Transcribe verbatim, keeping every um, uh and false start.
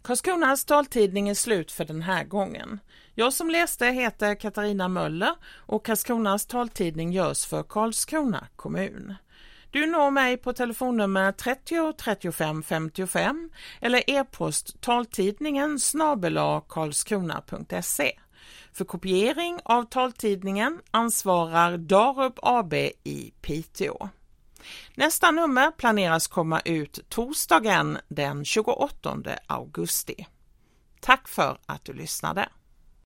Karlskronas taltidning är slut för den här gången. Jag som läste heter Katarina Möller och Karlskronas taltidning görs för Karlskrona kommun. Du når mig på telefonnummer trettio trettiofem femtiofem eller e-post taltidningen snabel-a karlskrona punkt se. För kopiering av taltidningen ansvarar Darup A B i Piteå. Nästa nummer planeras komma ut torsdagen den tjugoåttonde augusti. Tack för att du lyssnade.